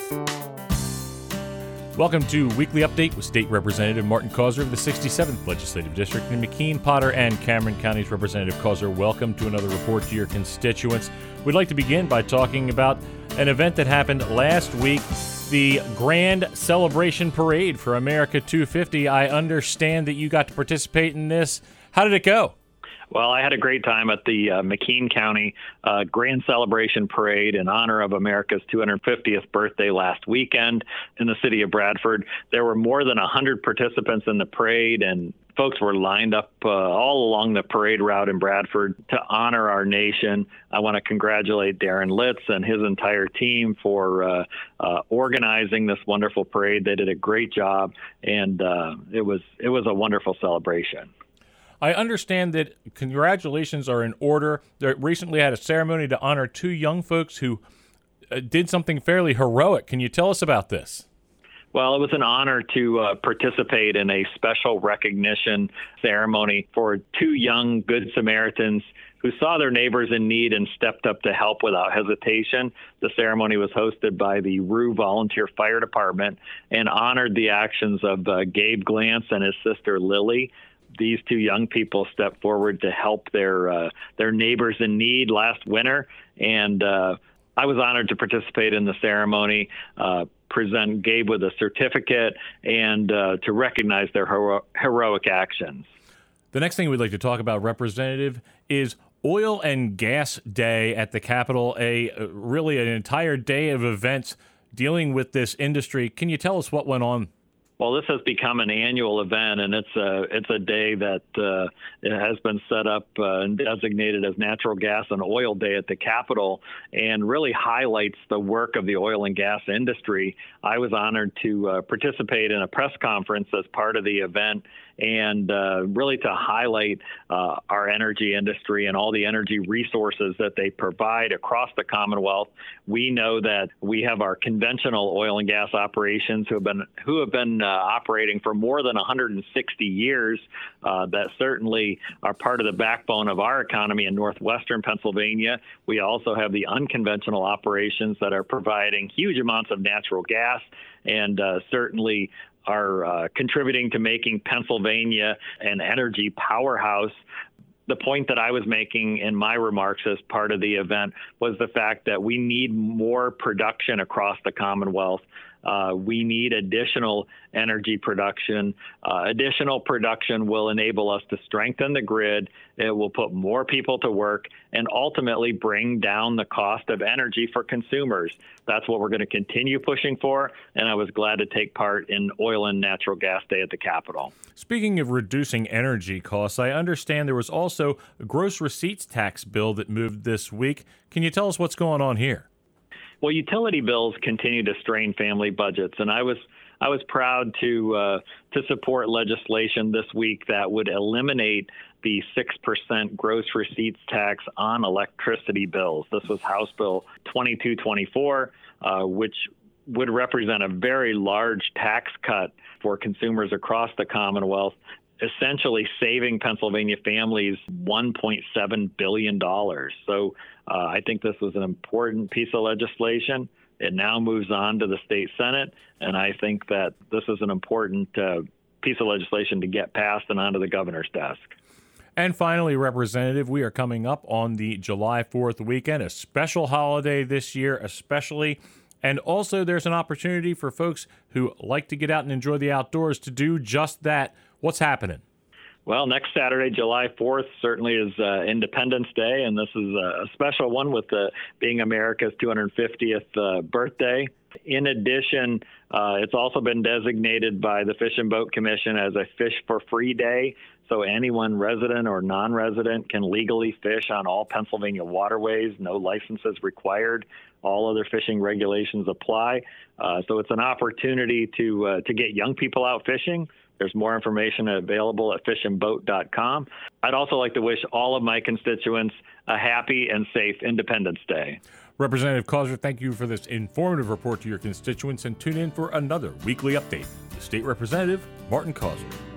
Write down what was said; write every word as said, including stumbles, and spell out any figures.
Welcome to Weekly Update with State Representative Martin Causer of the sixty-seventh Legislative District in McKean, Potter, and Cameron Counties. Representative Causer, welcome to another report to your constituents. We'd like to begin by talking about an event that happened last week, the Grand Celebration Parade for America two fifty. I understand that you got to participate in this. How did it go? Well, I had a great time at the uh, McKean County uh, Grand Celebration Parade in honor of America's two hundred fiftieth birthday last weekend in the city of Bradford. There were more than one hundred participants in the parade, and folks were lined up uh, all along the parade route in Bradford to honor our nation. I want to congratulate Darren Litz and his entire team for uh, uh, organizing this wonderful parade. They did a great job, and uh, it was it was a wonderful celebration. I understand that congratulations are in order. They recently had a ceremony to honor two young folks who uh, did something fairly heroic. Can you tell us about this? Well, it was an honor to uh, participate in a special recognition ceremony for two young Good Samaritans who saw their neighbors in need and stepped up to help without hesitation. The ceremony was hosted by the Rue Volunteer Fire Department and honored the actions of uh, Gabe Glantz and his sister Lily. These two young people stepped forward to help their uh, their neighbors in need last winter, and uh, I was honored to participate in the ceremony, uh, present Gabe with a certificate, and uh, to recognize their hero- heroic actions. The next thing we'd like to talk about, Representative, is Oil and Gas Day at the Capitol, a uh, really an entire day of events dealing with this industry. Can you tell us what went on? Well, this has become an annual event, and it's a it's a day that uh, it has been set up uh, and designated as Natural Gas and Oil Day at the Capitol, and really highlights the work of the oil and gas industry. I was honored to uh, participate in a press conference as part of the event, and uh, really to highlight uh, our energy industry and all the energy resources that they provide across the Commonwealth. We know that we have our conventional oil and gas operations who have been who have been uh, operating for more than one hundred sixty years. Uh, that certainly are part of the backbone of our economy in northwestern Pennsylvania. We also have the unconventional operations that are providing huge amounts of natural gas, and uh, certainly are uh, contributing to making Pennsylvania an energy powerhouse. The point that I was making in my remarks as part of the event was the fact that we need more production across the Commonwealth. Uh, we need additional energy production. Uh, additional production will enable us to strengthen the grid. It will put more people to work and ultimately bring down the cost of energy for consumers. That's what we're going to continue pushing for, and I was glad to take part in Oil and Natural Gas Day at the Capitol. Speaking of reducing energy costs, I understand there was also a gross receipts tax bill that moved this week. Can you tell us what's going on here? Well, utility bills continue to strain family budgets, and I was I was proud to uh, to support legislation this week that would eliminate the six percent gross receipts tax on electricity bills. This was House Bill twenty-two twenty-four, uh, which would represent a very large tax cut for consumers across the Commonwealth, essentially saving Pennsylvania families one point seven billion dollars. So uh, I think this was an important piece of legislation. It now moves on to the state Senate, and I think that this is an important uh, piece of legislation to get passed and onto the governor's desk. And finally, Representative, we are coming up on the July fourth weekend, a special holiday this year especially. And also there's an opportunity for folks who like to get out and enjoy the outdoors to do just that. What's happening? Well, next Saturday, July fourth, certainly is uh, Independence Day, and this is a special one with uh, being America's two hundred fiftieth uh, birthday. In addition, uh, it's also been designated by the Fish and Boat Commission as a Fish for Free Day, so anyone resident or non-resident can legally fish on all Pennsylvania waterways, no licenses required. All other fishing regulations apply. Uh, so it's an opportunity to uh, to get young people out fishing. There's more information available at fish and boat dot com. I'd also like to wish all of my constituents a happy and safe Independence Day. Representative Causer, thank you for this informative report to your constituents, and tune in for another weekly update. The State Representative, Martin Causer.